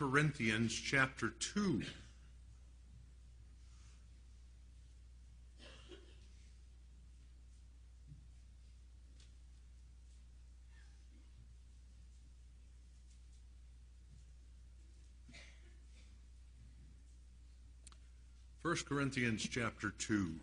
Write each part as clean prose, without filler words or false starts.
Corinthians chapter 2. First Corinthians chapter 2.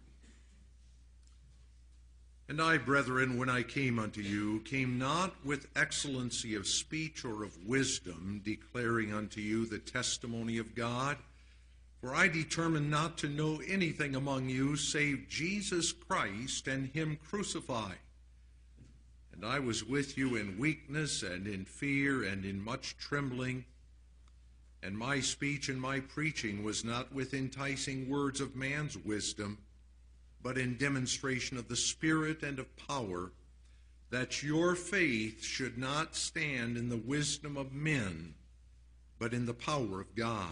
And I, brethren, when I came unto you, came not with excellency of speech or of wisdom, declaring unto you the testimony of God. For I determined not to know anything among you save Jesus Christ and him crucified. And I was with you in weakness and in fear and in much trembling. And my speech and my preaching was not with enticing words of man's wisdom, but in demonstration of the Spirit and of power, that your faith should not stand in the wisdom of men, but in the power of God.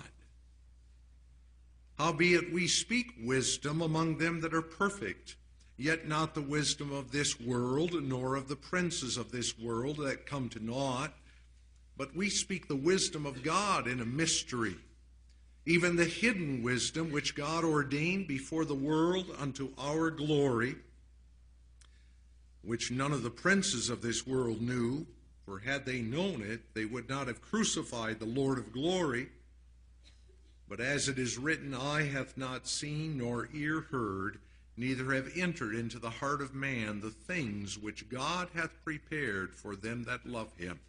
Howbeit we speak wisdom among them that are perfect, yet not the wisdom of this world, nor of the princes of this world that come to naught, but we speak the wisdom of God in a mystery, even the hidden wisdom which God ordained before the world unto our glory, which none of the princes of this world knew, for had they known it, they would not have crucified the Lord of glory. But as it is written, eye hath not seen, nor ear heard, neither have entered into the heart of man the things which God hath prepared for them that love him.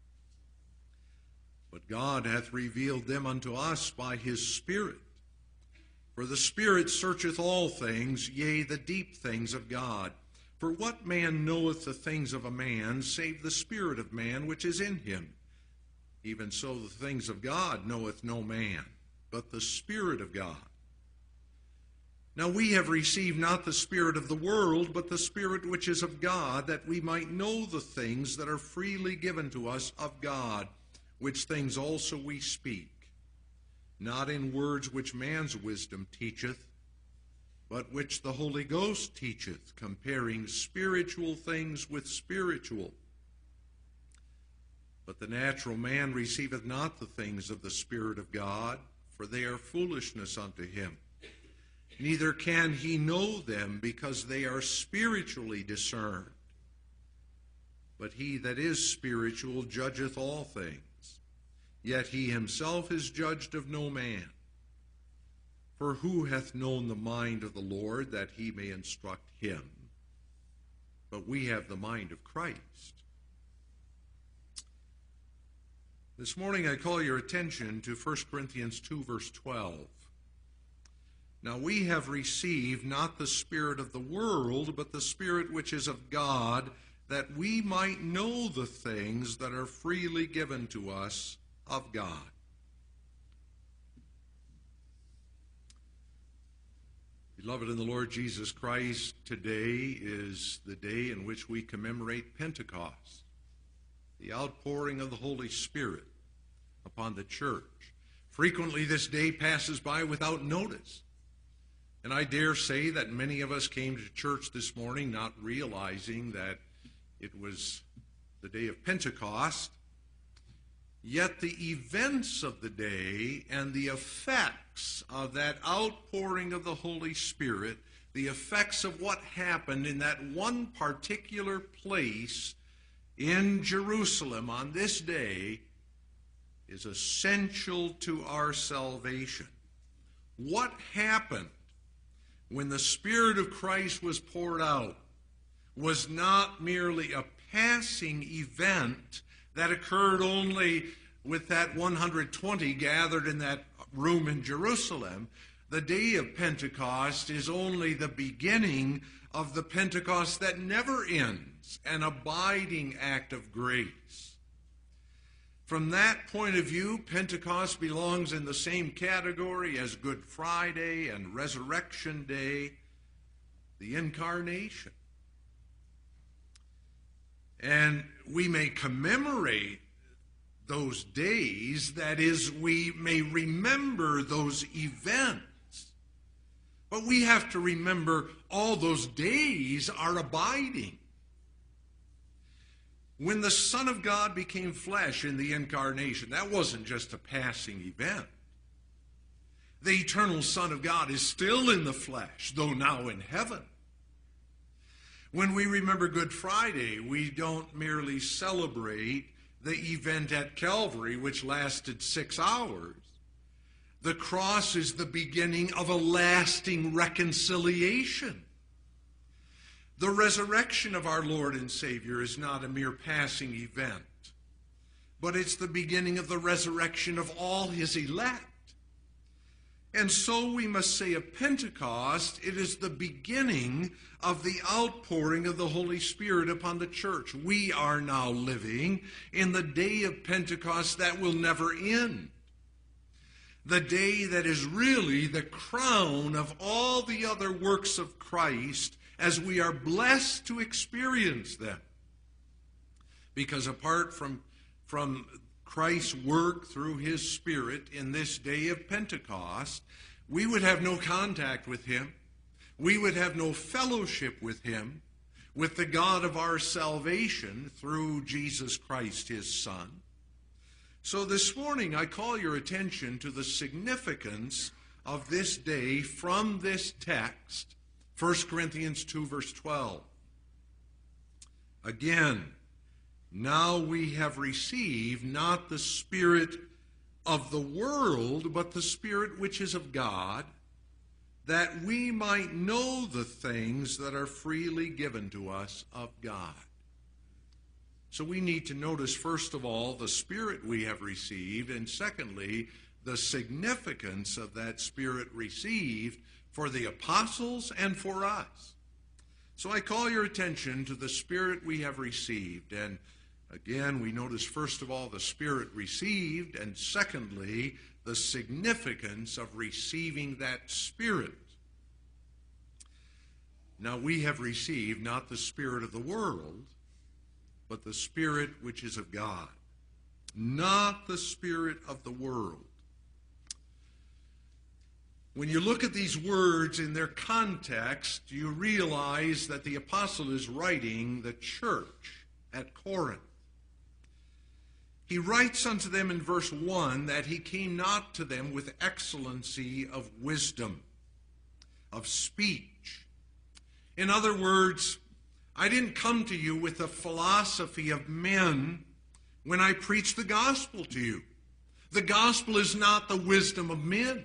But God hath revealed them unto us by his Spirit. For the Spirit searcheth all things, yea, the deep things of God. For what man knoweth the things of a man, save the spirit of man which is in him? Even so the things of God knoweth no man, but the Spirit of God. Now we have received not the spirit of the world, but the Spirit which is of God, that we might know the things that are freely given to us of God, which things also we speak, not in words which man's wisdom teacheth, but which the Holy Ghost teacheth, comparing spiritual things with spiritual. But the natural man receiveth not the things of the Spirit of God, for they are foolishness unto him. Neither can he know them, because they are spiritually discerned. But he that is spiritual judgeth all things, yet he himself is judged of no man. For who hath known the mind of the Lord, that he may instruct him? But we have the mind of Christ. This morning I call your attention to 1 Corinthians 2, verse 12. Now we have received not the spirit of the world, but the Spirit which is of God, that we might know the things that are freely given to us of God. Beloved in the Lord Jesus Christ, today is the day in which we commemorate Pentecost, the outpouring of the Holy Spirit upon the church. Frequently this day passes by without notice. And I dare say that many of us came to church this morning not realizing that it was the day of Pentecost. Yet the events of the day and the effects of that outpouring of the Holy Spirit, the effects of what happened in that one particular place in Jerusalem on this day, is essential to our salvation. What happened when the Spirit of Christ was poured out was not merely a passing event that occurred only with that 120 gathered in that room in Jerusalem. The day of Pentecost is only the beginning of the Pentecost that never ends, an abiding act of grace. From that point of view, Pentecost belongs in the same category as Good Friday and Resurrection Day, the Incarnation. And we may commemorate those days, that is, we may remember those events. But we have to remember all those days are abiding. When the Son of God became flesh in the incarnation, that wasn't just a passing event. The eternal Son of God is still in the flesh, though now in heaven. When we remember Good Friday, we don't merely celebrate the event at Calvary, which lasted 6 hours. The cross is the beginning of a lasting reconciliation. The resurrection of our Lord and Savior is not a mere passing event, but it's the beginning of the resurrection of all his elect. And so we must say of Pentecost, it is the beginning of the outpouring of the Holy Spirit upon the church. We are now living in the day of Pentecost that will never end. The day that is really the crown of all the other works of Christ, as we are blessed to experience them. Because apart from Christ's work through his Spirit in this day of Pentecost, we would have no contact with him. We would have no fellowship with him, with the God of our salvation through Jesus Christ, his Son. So this morning I call your attention to the significance of this day from this text, 1 Corinthians 2, verse 12. Again, now we have received not the spirit of the world, but the Spirit which is of God, that we might know the things that are freely given to us of God. So we need to notice, first of all, the Spirit we have received, and secondly, the significance of that Spirit received for the apostles and for us. So I call your attention to the Spirit we have received. And again, we notice, first of all, the Spirit received, and secondly, the significance of receiving that Spirit. Now we have received not the spirit of the world, but the Spirit which is of God. Not the spirit of the world. When you look at these words in their context, you realize that the apostle is writing the church at Corinth. He writes unto them in verse 1 that he came not to them with excellency of wisdom, of speech. In other words, I didn't come to you with the philosophy of men when I preach the gospel to you. The gospel is not the wisdom of men.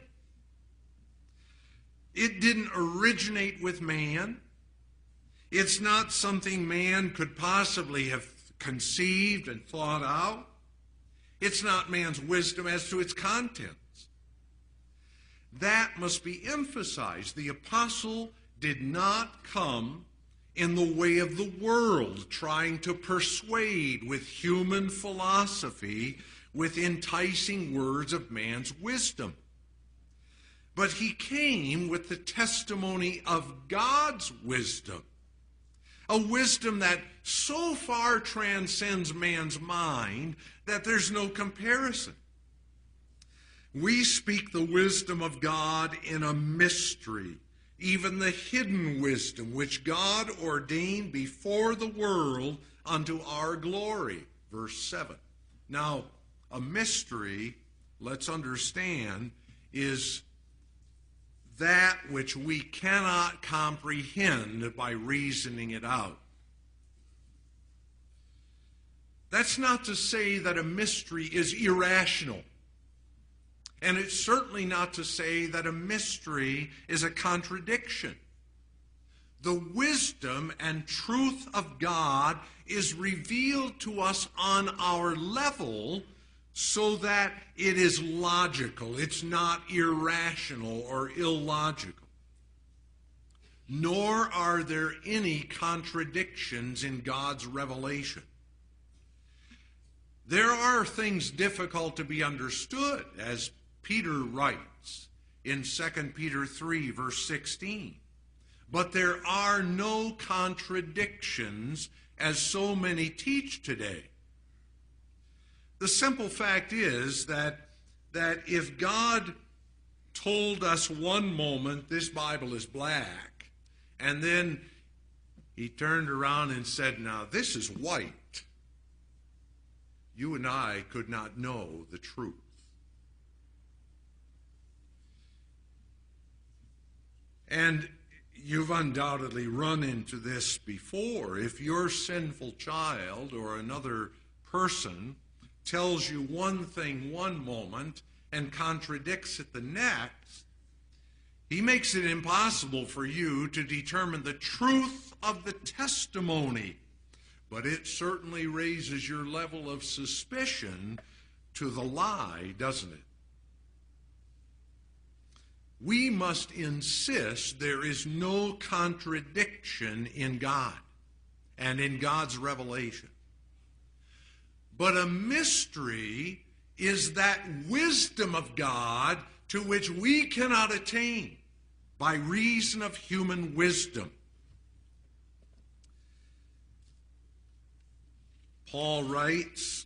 It didn't originate with man. It's not something man could possibly have conceived and thought out. It's not man's wisdom as to its contents. That must be emphasized. The apostle did not come in the way of the world, trying to persuade with human philosophy, with enticing words of man's wisdom. But he came with the testimony of God's wisdom, a wisdom that so far transcends man's mind that there's no comparison. We speak the wisdom of God in a mystery, even the hidden wisdom which God ordained before the world unto our glory. Verse 7. Now, a mystery, let's understand, is that which we cannot comprehend by reasoning it out. That's not to say that a mystery is irrational. And it's certainly not to say that a mystery is a contradiction. The wisdom and truth of God is revealed to us on our level so that it is logical. It's not irrational or illogical. Nor are there any contradictions in God's revelation. There are things difficult to be understood, as Peter writes in 2 Peter 3, verse 16. But there are no contradictions, as so many teach today. The simple fact is that if God told us one moment this Bible is black, and then he turned around and said, now this is white, you and I could not know the truth. And you've undoubtedly run into this before. If your sinful child or another person tells you one thing one moment and contradicts it the next, he makes it impossible for you to determine the truth of the testimony. But it certainly raises your level of suspicion to the lie, doesn't it? We must insist there is no contradiction in God and in God's revelation. But a mystery is that wisdom of God to which we cannot attain by reason of human wisdom. Paul writes,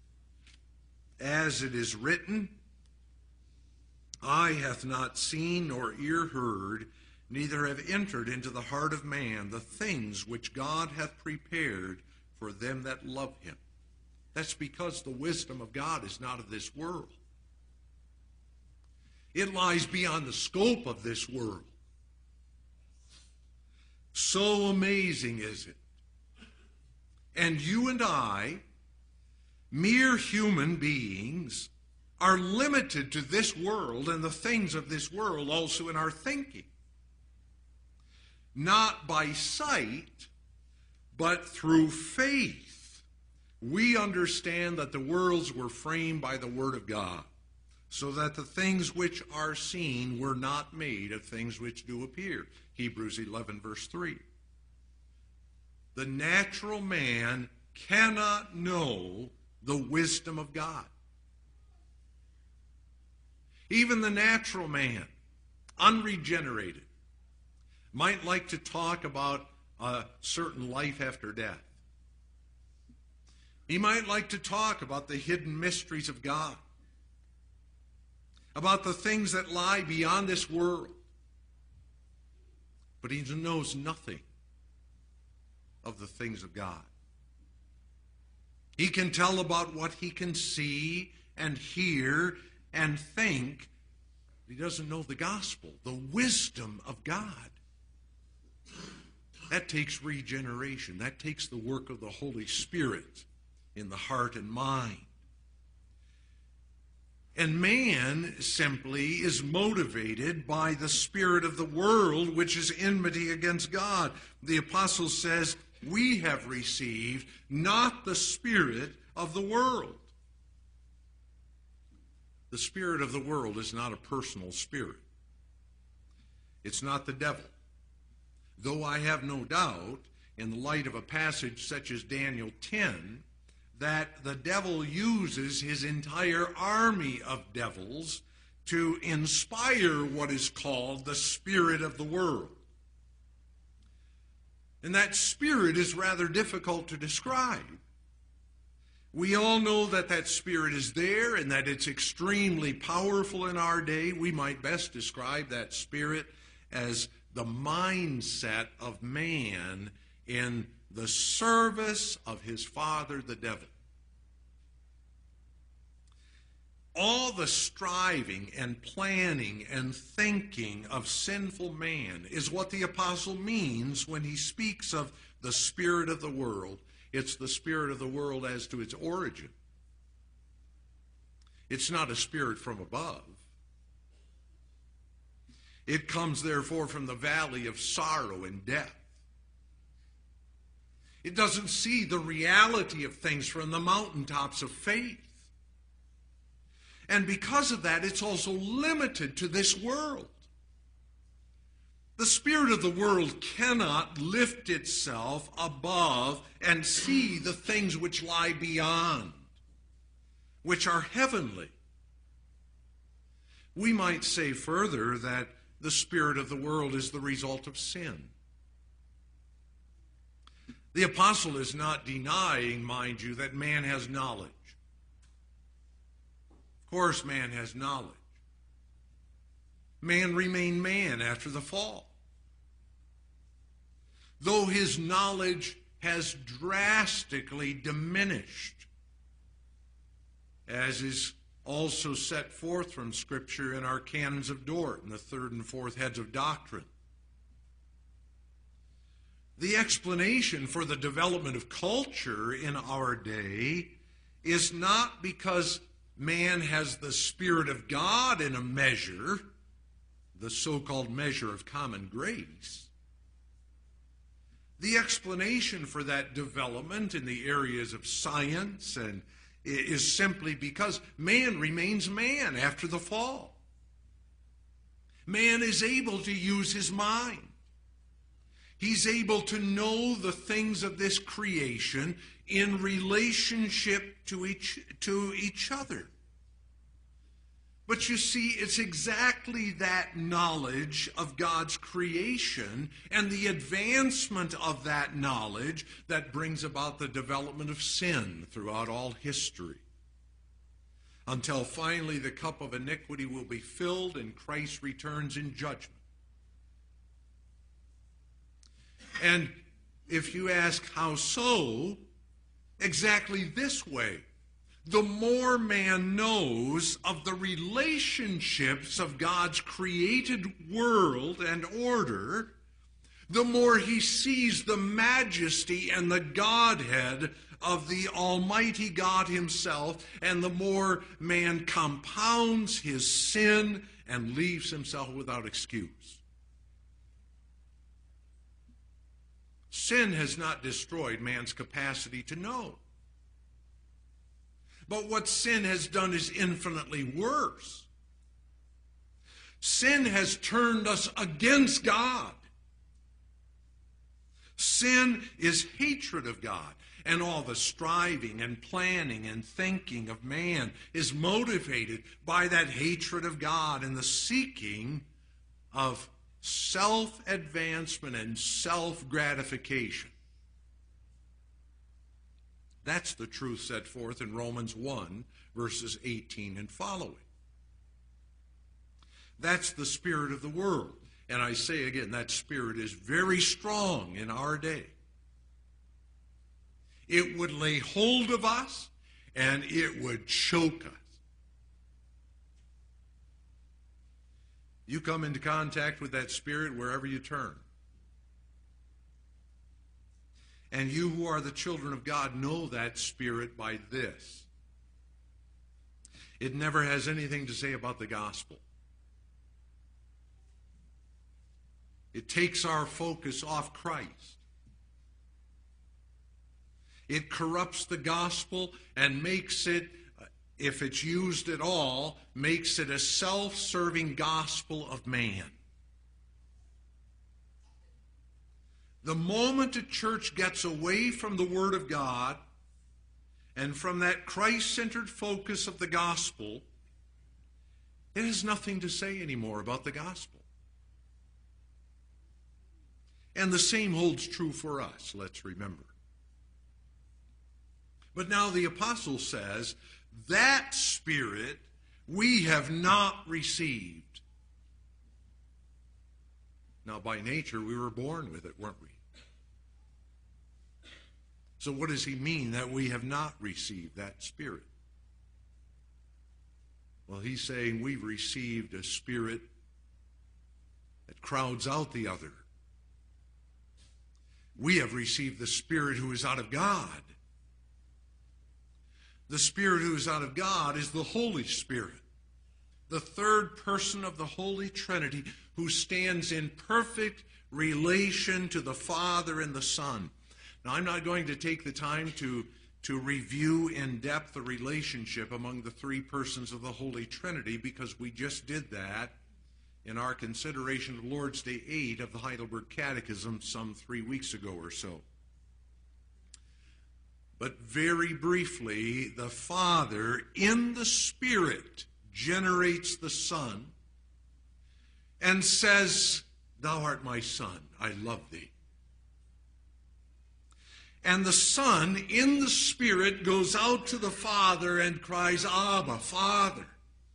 as it is written, eye hath not seen nor ear heard, neither have entered into the heart of man the things which God hath prepared for them that love him. That's because the wisdom of God is not of this world. It lies beyond the scope of this world. So amazing is it. And you and I, mere human beings, are limited to this world and the things of this world also in our thinking. Not by sight, but through faith. We understand that the worlds were framed by the Word of God, so that the things which are seen were not made of things which do appear. Hebrews 11, verse 3. The natural man cannot know the wisdom of God. Even the natural man, unregenerated, might like to talk about a certain life after death. He might like to talk about the hidden mysteries of God, about the things that lie beyond this world. But he knows nothing of the things of God. He can tell about what he can see and hear and think. He doesn't know the gospel, the wisdom of God. That takes regeneration. That takes the work of the Holy Spirit in the heart and mind. And man simply is motivated by the spirit of the world, which is enmity against God. The apostle says, we have received not the spirit of the world. The spirit of the world is not a personal spirit. It's not the devil. Though I have no doubt, in the light of a passage such as Daniel 10, that the devil uses his entire army of devils to inspire what is called the spirit of the world. And that spirit is rather difficult to describe. We all know that that spirit is there and that it's extremely powerful in our day. We might best describe that spirit as the mindset of man in the service of his father, the devil. All the striving and planning and thinking of sinful man is what the apostle means when he speaks of the spirit of the world. It's the spirit of the world as to its origin. It's not a spirit from above. It comes, therefore, from the valley of sorrow and death. It doesn't see the reality of things from the mountaintops of faith. And because of that, it's also limited to this world. The spirit of the world cannot lift itself above and see the things which lie beyond, which are heavenly. We might say further that the spirit of the world is the result of sin. The apostle is not denying, mind you, that man has knowledge. Of course, man has knowledge. Man remained man after the fall. Though his knowledge has drastically diminished as is also set forth from Scripture in our canons of Dort and the third and fourth heads of doctrine. The explanation for the development of culture in our day is not because man has the Spirit of God in a measure, the so-called measure of common grace. The explanation for that development in the areas of science and is simply because man remains man after the fall. Man is able to use his mind. He's able to know the things of this creation in relationship to each other. But you see, it's exactly that knowledge of God's creation and the advancement of that knowledge that brings about the development of sin throughout all history. Until finally the cup of iniquity will be filled and Christ returns in judgment. And if you ask how so, exactly this way. The more man knows of the relationships of God's created world and order, the more he sees the majesty and the Godhead of the Almighty God himself, and the more man compounds his sin and leaves himself without excuse. Sin has not destroyed man's capacity to know. But what sin has done is infinitely worse. Sin has turned us against God. Sin is hatred of God, and all the striving and planning and thinking of man is motivated by that hatred of God and the seeking of self-advancement and self-gratification. That's the truth set forth in Romans 1, verses 18 and following. That's the spirit of the world. And I say again, that spirit is very strong in our day. It would lay hold of us, and it would choke us. You come into contact with that spirit wherever you turn. And you who are the children of God know that spirit by this. It never has anything to say about the gospel. It takes our focus off Christ. It corrupts the gospel and makes it, if it's used at all, makes it a self-serving gospel of man. The moment a church gets away from the Word of God and from that Christ-centered focus of the gospel, it has nothing to say anymore about the gospel. And the same holds true for us, let's remember. But now the apostle says, that spirit we have not received. Now, by nature, we were born with it, weren't we? So what does he mean that we have not received that spirit? Well, he's saying we've received a spirit that crowds out the other. We have received the Spirit who is out of God. The Spirit who is out of God is the Holy Spirit, the third person of the Holy Trinity, who stands in perfect relation to the Father and the Son. Now, I'm not going to take the time to review in depth the relationship among the three persons of the Holy Trinity, because we just did that in our consideration of Lord's Day 8 of the Heidelberg Catechism some 3 weeks ago or so. But very briefly, the Father in the Spirit generates the Son and says, "Thou art my Son, I love thee." And the Son in the Spirit goes out to the Father and cries, "Abba, Father."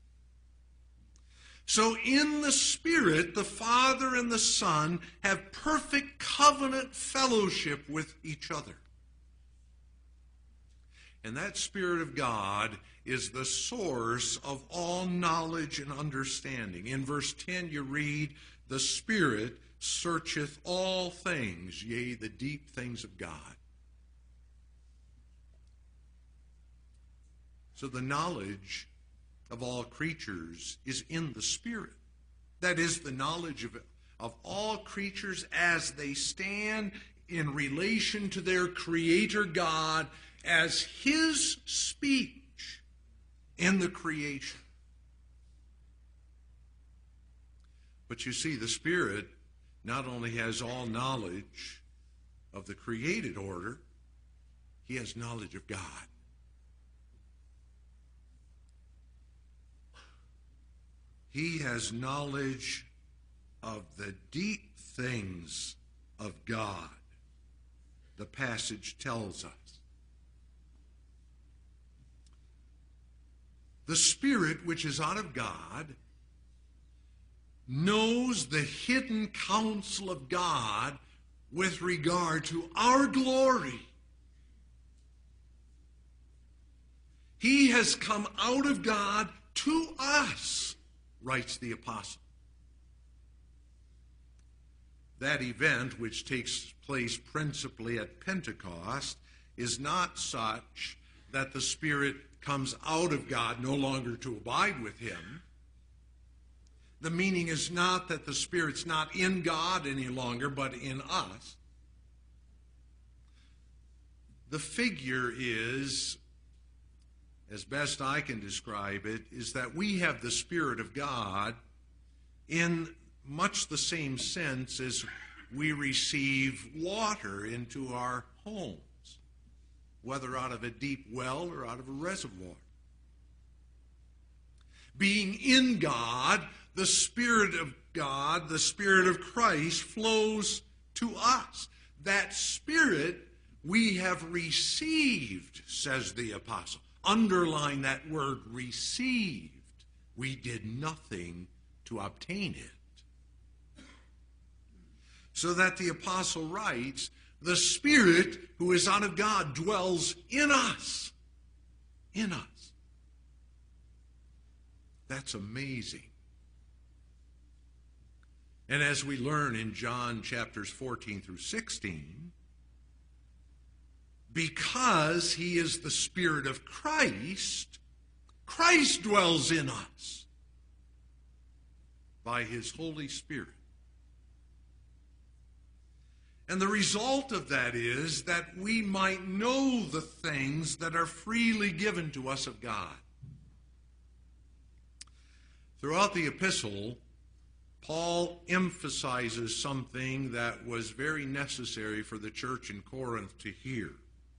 So in the Spirit, the Father and the Son have perfect covenant fellowship with each other. And that Spirit of God is the source of all knowledge and understanding. In verse 10 you read, "The Spirit searcheth all things, yea, the deep things of God." So the knowledge of all creatures is in the Spirit. That is, the knowledge of all creatures as they stand in relation to their Creator God as His speech in the creation. But you see, the Spirit not only has all knowledge of the created order, He has knowledge of God. He has knowledge of the deep things of God, the passage tells us. The Spirit, which is out of God, knows the hidden counsel of God with regard to our glory. He has come out of God to us, writes the apostle. That event, which takes place principally at Pentecost, is not such that the Spirit comes out of God no longer to abide with Him. The meaning is not that the Spirit's not in God any longer, but in us. The figure is, as best I can describe it, is that we have the Spirit of God in much the same sense as we receive water into our homes, whether out of a deep well or out of a reservoir. Being in God, the Spirit of God, the Spirit of Christ, flows to us. That Spirit we have received, says the apostle. Underline that word, received. We did nothing to obtain it. So that the apostle writes, the Spirit who is out of God dwells in us. In us. That's amazing. And as we learn in John chapters 14 through 16, because He is the Spirit of Christ, Christ dwells in us by His Holy Spirit. And the result of that is that we might know the things that are freely given to us of God. Throughout the epistle, Paul emphasizes something that was very necessary for the church in Corinth to hear.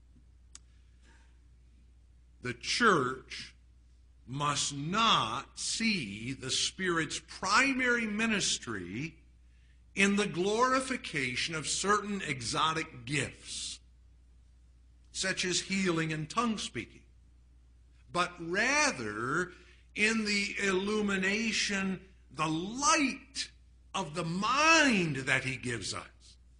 The church must not see the Spirit's primary ministry in the glorification of certain exotic gifts, such as healing and tongue speaking, but rather in the illumination, the light of the mind that He gives us.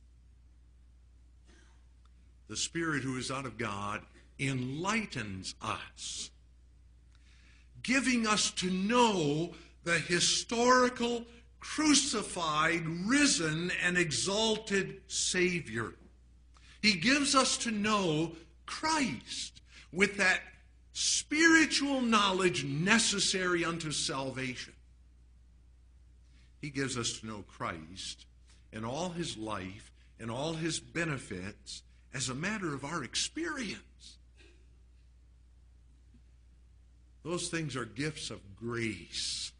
The Spirit who is out of God enlightens us, giving us to know the historical, crucified, risen, and exalted Savior. He gives us to know Christ with that spiritual knowledge necessary unto salvation. He gives us to know Christ and all His life and all His benefits as a matter of our experience. Those things are gifts of grace.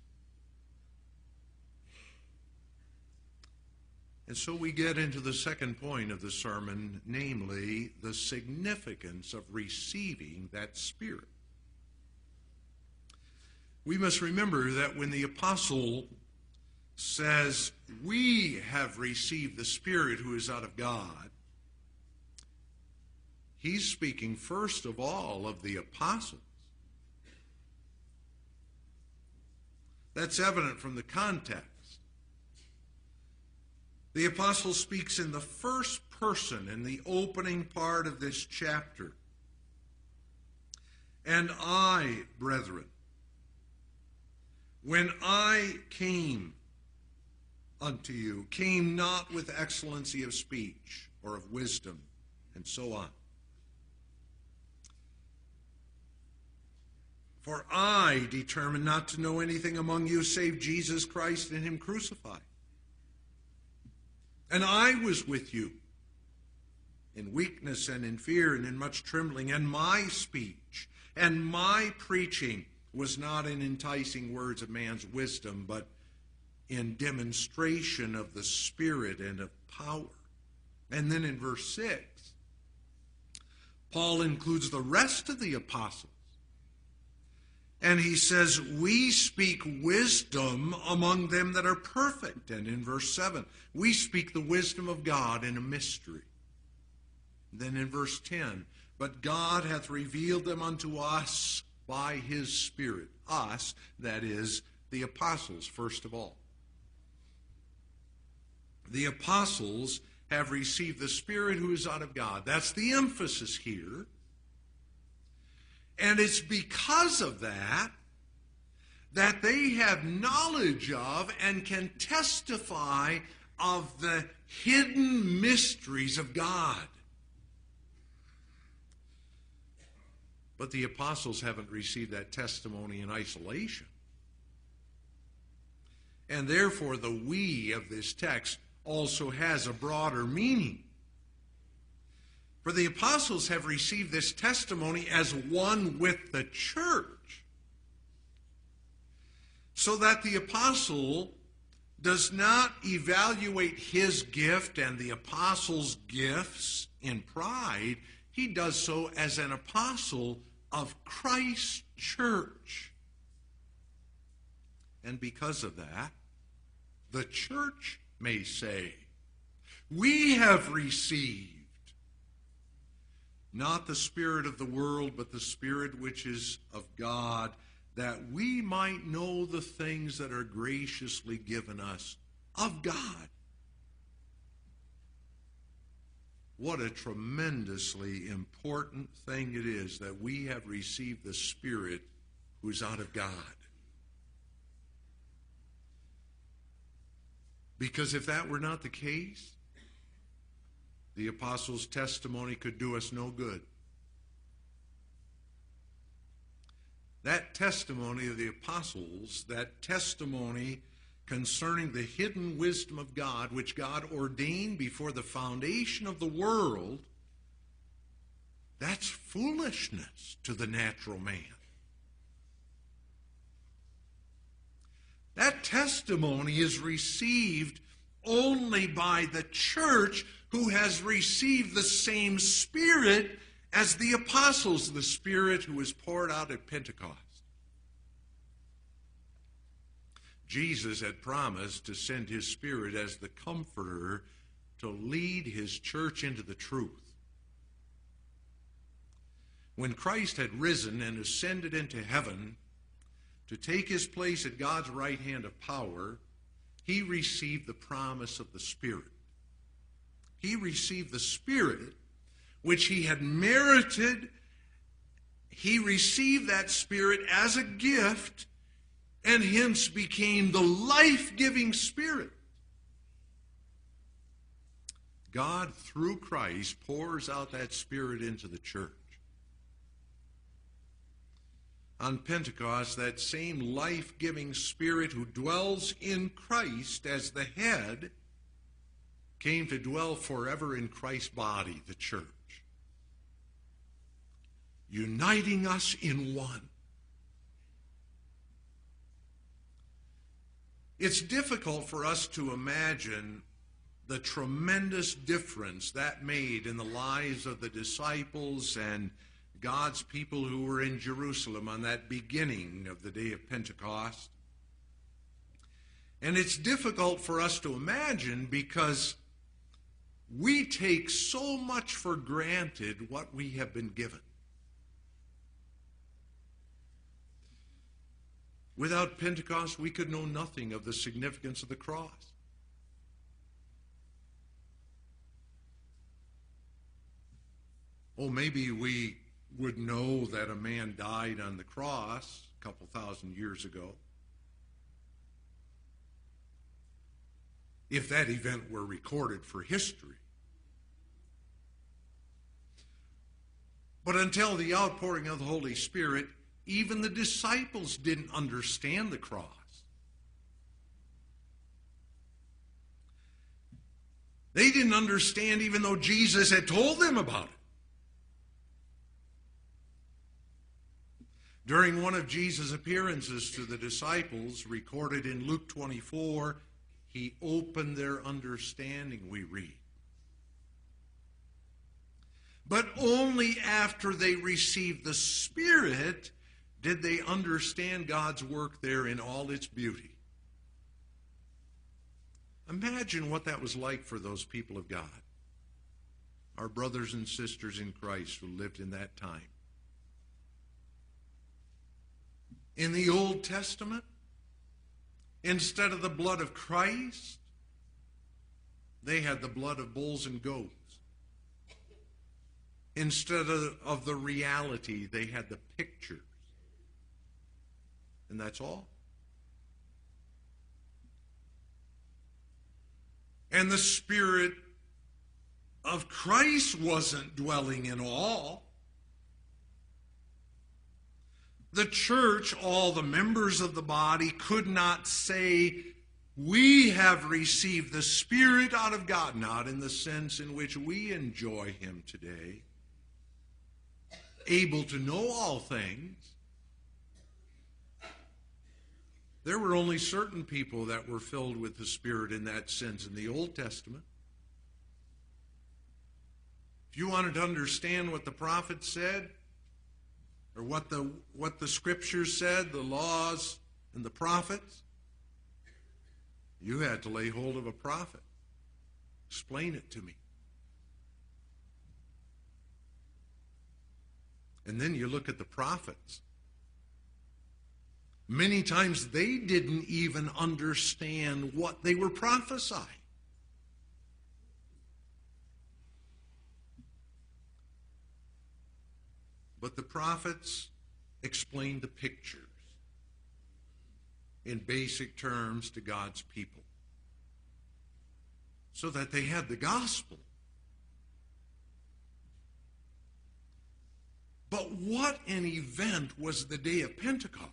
And so we get into the second point of the sermon, namely the significance of receiving that Spirit. We must remember that when the apostle says, we have received the Spirit who is out of God, he's speaking first of all of the apostles. That's evident from the context. The apostle speaks in the first person in the opening part of this chapter. And I, brethren, when I came unto you, came not with excellency of speech or of wisdom, and so on. For I determined not to know anything among you save Jesus Christ and him crucified. And I was with you in weakness and in fear and in much trembling, and my speech and my preaching was not in enticing words of man's wisdom, but in demonstration of the Spirit and of power. And then in verse 6, Paul includes the rest of the apostles. And he says, we speak wisdom among them that are perfect. And in verse 7, we speak the wisdom of God in a mystery. Then in verse 10, but God hath revealed them unto us by his Spirit. Us, that is, the apostles, first of all. The apostles have received the Spirit who is out of God. That's the emphasis here. And it's because of that they have knowledge of and can testify of the hidden mysteries of God. But the apostles haven't received that testimony in isolation. And therefore, the we of this text also has a broader meaning. For the apostles have received this testimony as one with the church, so that the apostle does not evaluate his gift and the apostles' gifts in pride. He does so as an apostle of Christ's church. And because of that, the church may say, we have received not the spirit of the world, but the Spirit which is of God, that we might know the things that are graciously given us of God. What a tremendously important thing it is that we have received the Spirit who is out of God. Because if that were not the case, the apostles' testimony could do us no good. That testimony of the apostles, that testimony concerning the hidden wisdom of God, which God ordained before the foundation of the world, that's foolishness to the natural man. That testimony is received only by the church who has received the same Spirit as the apostles, the Spirit who was poured out at Pentecost. Jesus had promised to send his Spirit as the Comforter to lead his church into the truth. When Christ had risen and ascended into heaven to take his place at God's right hand of power, he received the promise of the Spirit. He received the Spirit which he had merited. He received that Spirit as a gift and hence became the life-giving Spirit. God, through Christ, pours out that Spirit into the church. On Pentecost, that same life-giving Spirit who dwells in Christ as the head came to dwell forever in Christ's body, the church, uniting us in one. It's difficult for us to imagine the tremendous difference that made in the lives of the disciples and God's people who were in Jerusalem on that beginning of the day of Pentecost. And it's difficult for us to imagine because we take so much for granted what we have been given. Without Pentecost, we could know nothing of the significance of the cross. Oh, maybe we would know that a man died on the cross a couple thousand years ago. If that event were recorded for history. But until the outpouring of the Holy Spirit, even the disciples didn't understand the cross. They didn't understand even though Jesus had told them about it. During one of Jesus' appearances to the disciples, recorded in Luke 24, he opened their understanding, we read. But only after they received the Spirit did they understand God's work there in all its beauty. Imagine what that was like for those people of God, our brothers and sisters in Christ who lived in that time. In the Old Testament, instead of the blood of Christ, they had the blood of bulls and goats. Instead of the reality, they had the pictures. And that's all. And the Spirit of Christ wasn't dwelling in all. The church, all the members of the body, could not say, we have received the Spirit out of God, not in the sense in which we enjoy Him today, able to know all things. There were only certain people that were filled with the Spirit in that sense in the Old Testament. If you wanted to understand what the prophets said, or what the Scriptures said, the laws and the prophets, you had to lay hold of a prophet. Explain it to me. And then you look at the prophets. Many times they didn't even understand what they were prophesying. But the prophets explained the pictures in basic terms to God's people so that they had the gospel. But what an event was the day of Pentecost.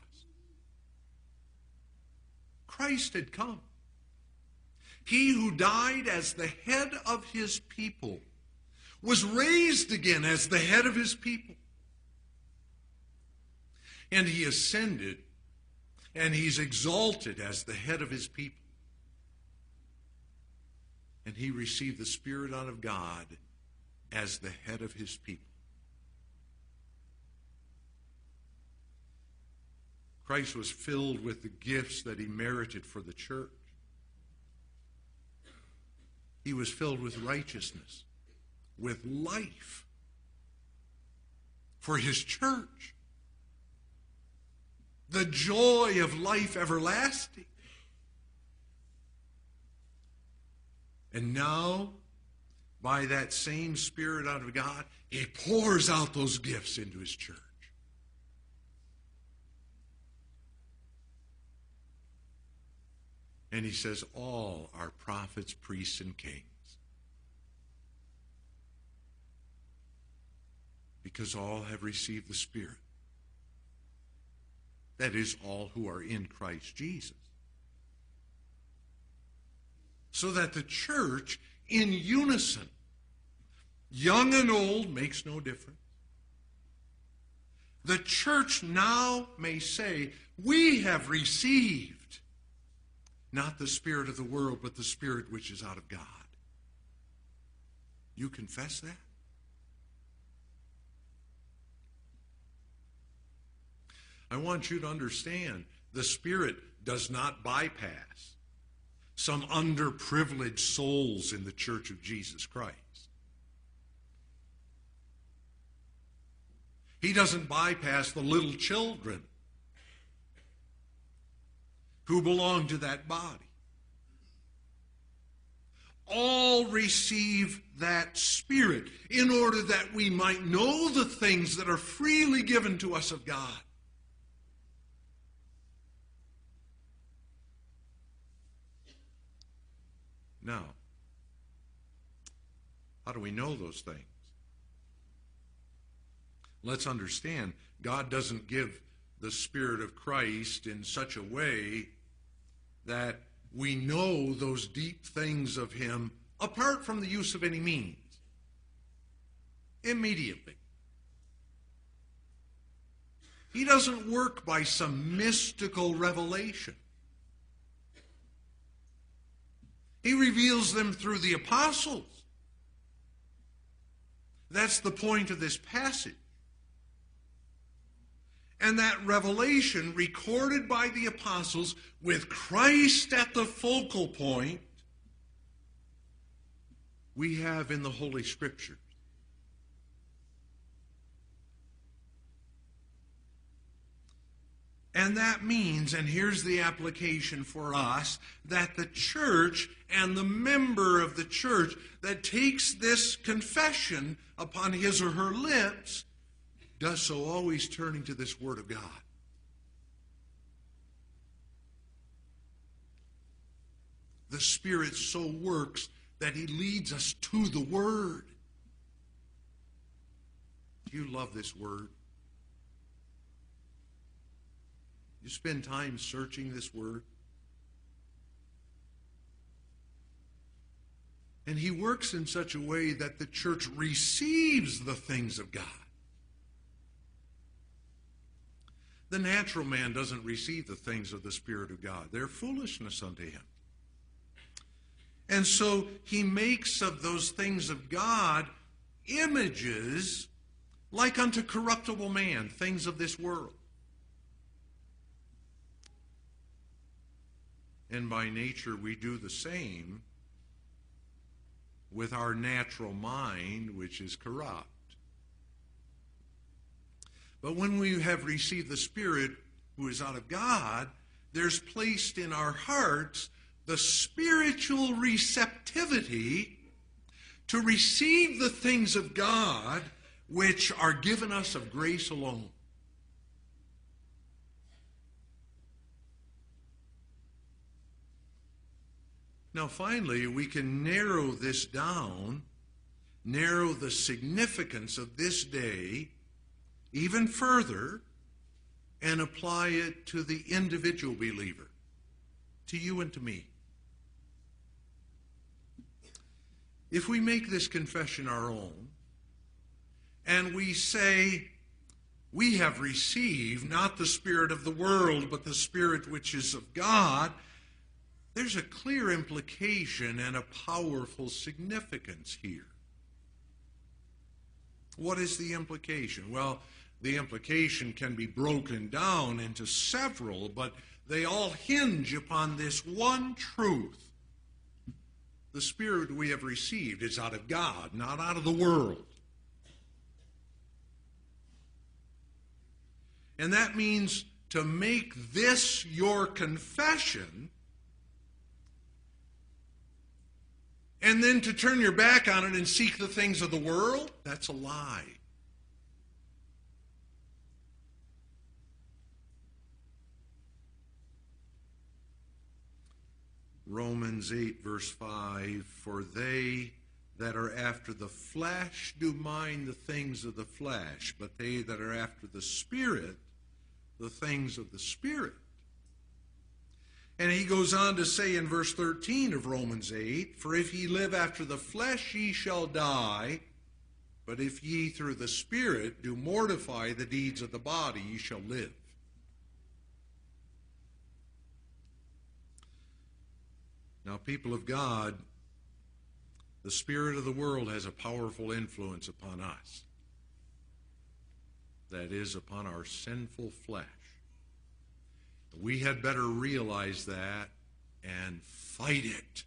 Christ had come. He who died as the head of his people was raised again as the head of his people. And he ascended, and he's exalted as the head of his people. And he received the Spirit out of God as the head of his people. Christ was filled with the gifts that he merited for the church. He was filled with righteousness, with life for his church. The joy of life everlasting. And now, by that same Spirit out of God, he pours out those gifts into his church. And he says, all are prophets, priests, and kings. Because all have received the Spirit. That is, all who are in Christ Jesus. So that the church, in unison, young and old, makes no difference. The church now may say, we have received not the spirit of the world, but the Spirit which is out of God. You confess that? I want you to understand, the Spirit does not bypass some underprivileged souls in the Church of Jesus Christ. He doesn't bypass the little children who belong to that body. all receive that Spirit in order that we might know the things that are freely given to us of God. Now, how do we know those things? Let's understand, God doesn't give the Spirit of Christ in such a way that we know those deep things of Him apart from the use of any means. Immediately. He doesn't work by some mystical revelation. He reveals them through the apostles. That's the point of this passage. And that revelation, recorded by the apostles, with Christ at the focal point, we have in the Holy Scriptures. And that means, and here's the application for us, that the church and the member of the church that takes this confession upon his or her lips does so always turning to this Word of God. The Spirit so works that He leads us to the Word. Do you love this Word? You spend time searching this Word? And He works in such a way that the church receives the things of God. The natural man doesn't receive the things of the Spirit of God. They're foolishness unto him. And so he makes of those things of God images like unto corruptible man, things of this world. And by nature we do the same with our natural mind, which is corrupt. But when we have received the Spirit who is out of God, there's placed in our hearts the spiritual receptivity to receive the things of God which are given us of grace alone. Now finally, we can narrow this down, narrow the significance of this day even further, and apply it to the individual believer, to you and to me. If we make this confession our own, and we say, we have received not the spirit of the world, but the Spirit which is of God, there's a clear implication and a powerful significance here. What is the implication? Well, the implication can be broken down into several, but they all hinge upon this one truth. The Spirit we have received is out of God, not out of the world. And that means to make this your confession and then to turn your back on it and seek the things of the world, that's a lie. Romans 8, verse 5, for they that are after the flesh do mind the things of the flesh, but they that are after the Spirit, the things of the Spirit. And he goes on to say in verse 13 of Romans 8, for if ye live after the flesh, ye shall die, but if ye through the Spirit do mortify the deeds of the body, ye shall live. Now, people of God, the spirit of the world has a powerful influence upon us. That is, upon our sinful flesh. We had better realize that and fight it.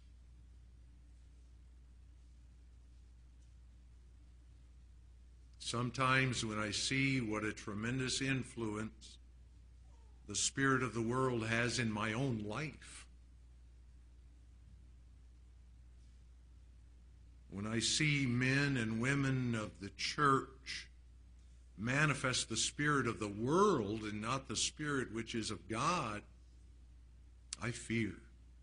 Sometimes when I see what a tremendous influence the spirit of the world has in my own life, When I see men and women of the church manifest the spirit of the world and not the spirit which is of God, I fear.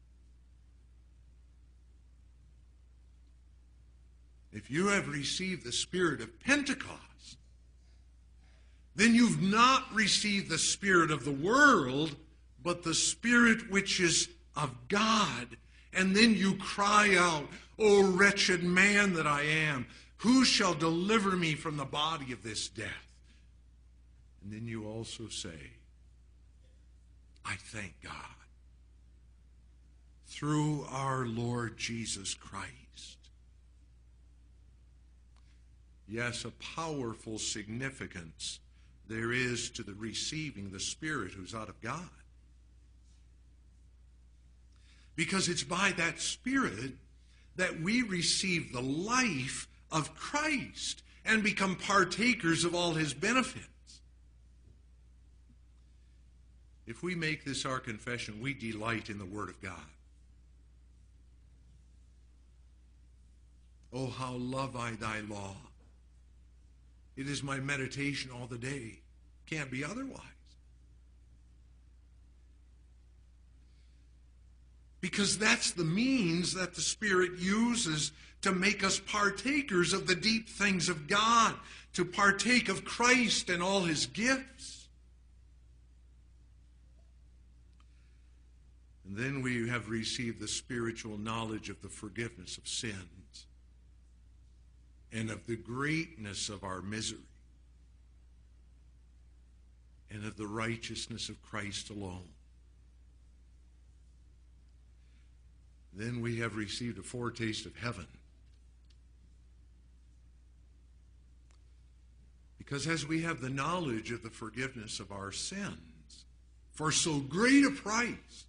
If you have received the spirit of Pentecost, then you've not received the spirit of the world, but the spirit which is of God. And then you cry out, "O wretched man that I am, who shall deliver me from the body of this death?" And then you also say, "I thank God through our Lord Jesus Christ." Yes, a powerful significance there is to the receiving the Spirit who's out of God. Because it's by that Spirit that we receive the life of Christ and become partakers of all his benefits. If we make this our confession, we delight in the Word of God. Oh, how love I thy law. It is my meditation all the day. Can't be otherwise. Because that's the means that the Spirit uses to make us partakers of the deep things of God, to partake of Christ and all his gifts. And then we have received the spiritual knowledge of the forgiveness of sins and of the greatness of our misery and of the righteousness of Christ alone. Then we have received a foretaste of heaven. Because as we have the knowledge of the forgiveness of our sins for so great a price,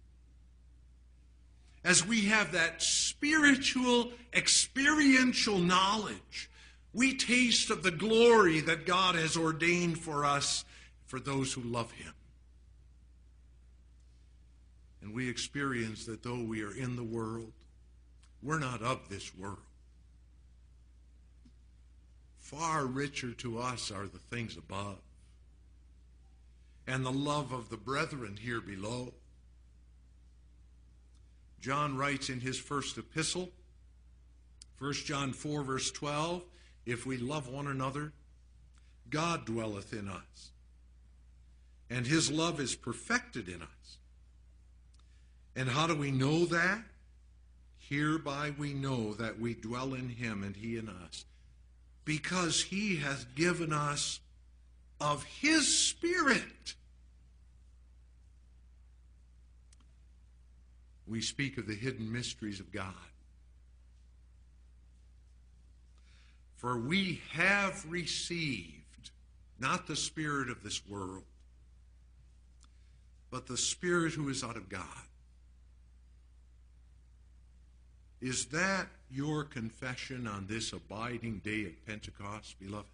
as we have that spiritual, experiential knowledge, we taste of the glory that God has ordained for us, for those who love him. And we experience that though we are in the world, we're not of this world. Far richer to us are the things above, and the love of the brethren here below. John writes in his first epistle, 1 John 4, verse 12, "If we love one another, God dwelleth in us, and his love is perfected in us. And how do we know that? Hereby we know that we dwell in him and he in us, because he hath given us of his Spirit." We speak of the hidden mysteries of God. For we have received not the spirit of this world, but the Spirit who is out of God. Is that your confession on this abiding day of Pentecost, beloved?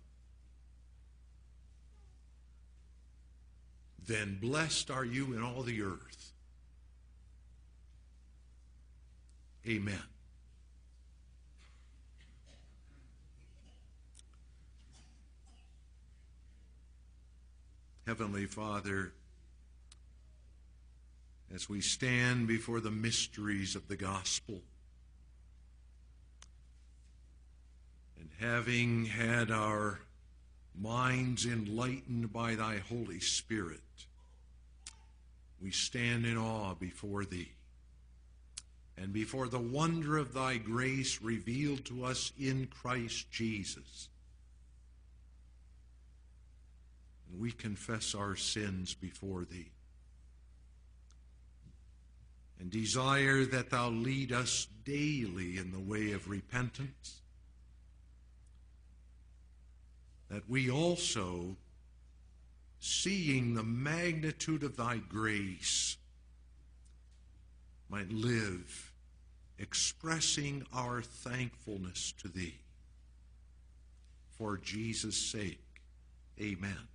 Then blessed are you in all the earth. Amen. Heavenly Father, as we stand before the mysteries of the gospel, and having had our minds enlightened by thy Holy Spirit, we stand in awe before thee and before the wonder of thy grace revealed to us in Christ Jesus. And we confess our sins before thee and desire that thou lead us daily in the way of repentance, that we also, seeing the magnitude of thy grace, might live expressing our thankfulness to thee. For Jesus' sake, amen.